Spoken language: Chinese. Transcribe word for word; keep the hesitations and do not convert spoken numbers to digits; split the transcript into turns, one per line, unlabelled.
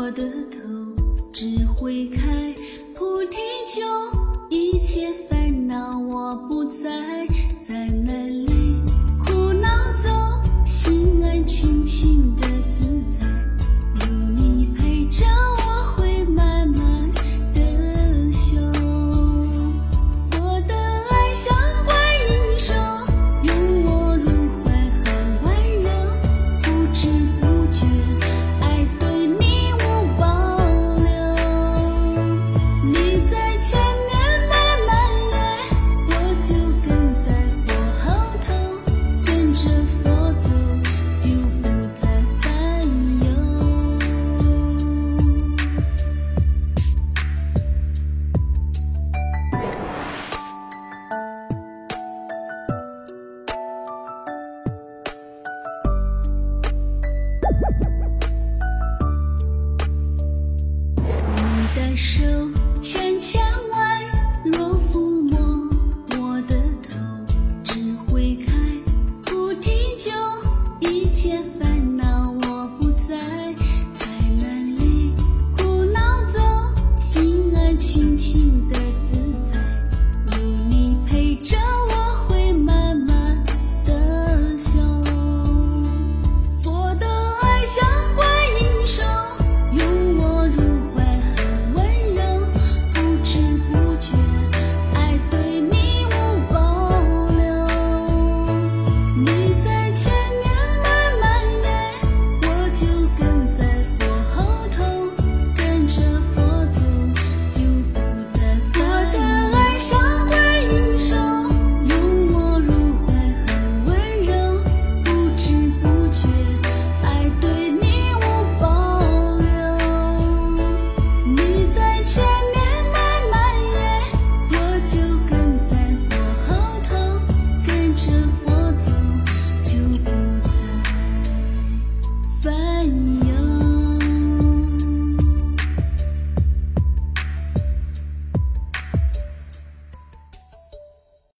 我的头只会开菩提酒，一切烦恼我不再在那里苦恼走，心安清清的自在，有你陪着我会慢慢的修。佛的爱像观音手，拥我入怀很温柔，不知不觉爱对你无保留。你在前面慢慢来，我就跟在佛后头，跟着佛走就不再烦忧。你的手牵牵弯，若抚摸我的头，只会开菩提酒，一切烦恼我不再在那里苦恼走，心安清清的自